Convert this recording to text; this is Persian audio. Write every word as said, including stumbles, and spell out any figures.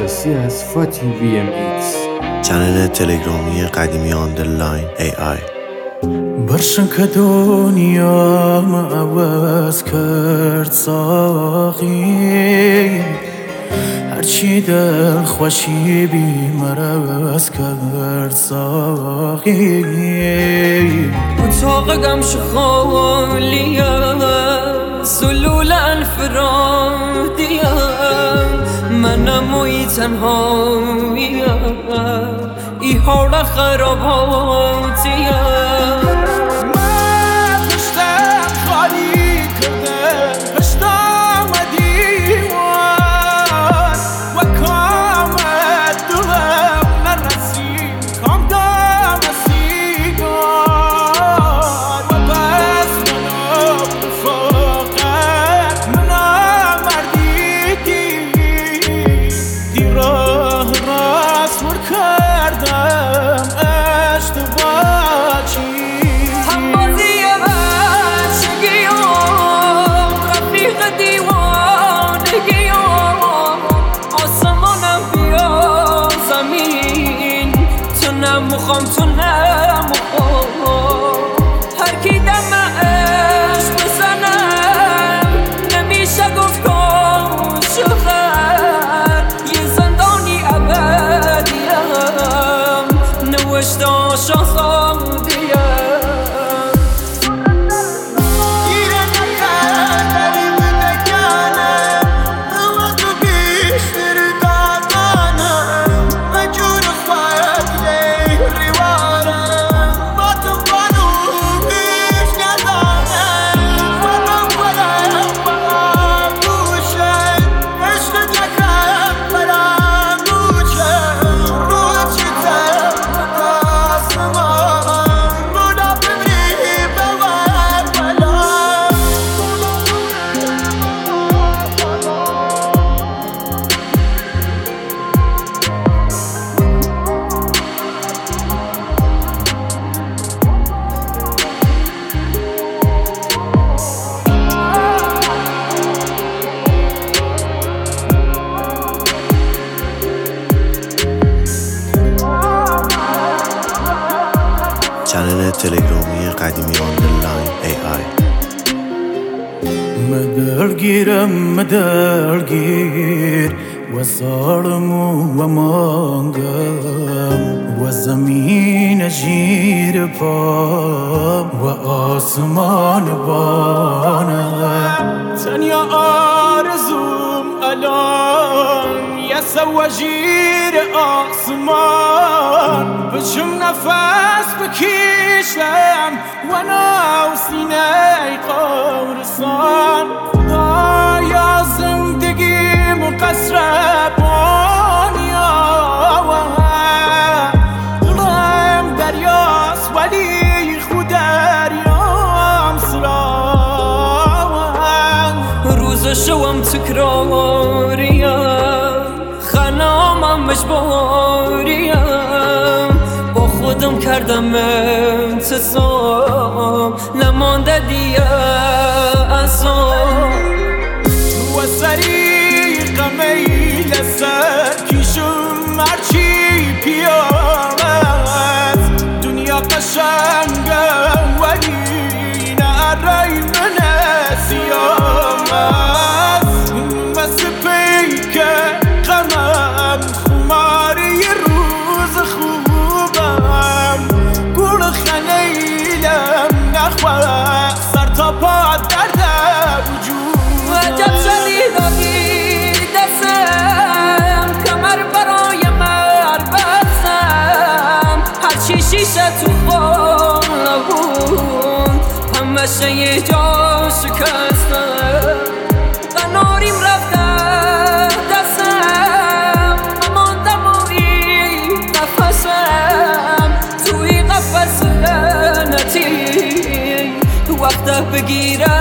اختصاصی از فاتی وی ام ایکس، چنل تلگرامی قدیمی آندرلاین ای آی. برشن که دنیام عوض کرد ساقی، هرچی دل خوشی بی مرز کرد ساقی. اتاق گمش خالیه، سلول انفرادیه، منم وی تنهاییه، ای حال خراباتیه. مخوام تو نمخوام هر کی دم عشق بزنم، نمیشه گفت عاشقم، یه زندانی ابدیم، نوشته شاهزادیم. چنل تلگرامی قدیمی آندرلاین ای آی. مدرگیرم مدرگیر و ظالم و مانگم و زمین جیر پا و آسمان بانم. تنیا آرزوم الان یه سواجیر آسمان، بچم نفس بکشم و ناو سینه قبرستان. خدایا زندگیم قصر بانیا، دلم دریاست ولی خود دریام سرام. روز شوم تکراریم، خنامم مجبوریم، با خودم کردم انتصام، نمانده دیگه اصام. و سریق میل سر کشم هرچی پیامد. دنیا قشنگه ولی نرای من سیامد، مثل پیک غمم خماری روز خوبم. گل خلیلم نخواه سر تا پا درد وجود. عجب شدی دادی دستم، کمر برای مرگ بستم، هرچی شیشه تو خانه بود همشه یه جا شکستم. قناریم رفته دستم، ماندم و این نفسم توی قفس لعنتی. وقته بگیره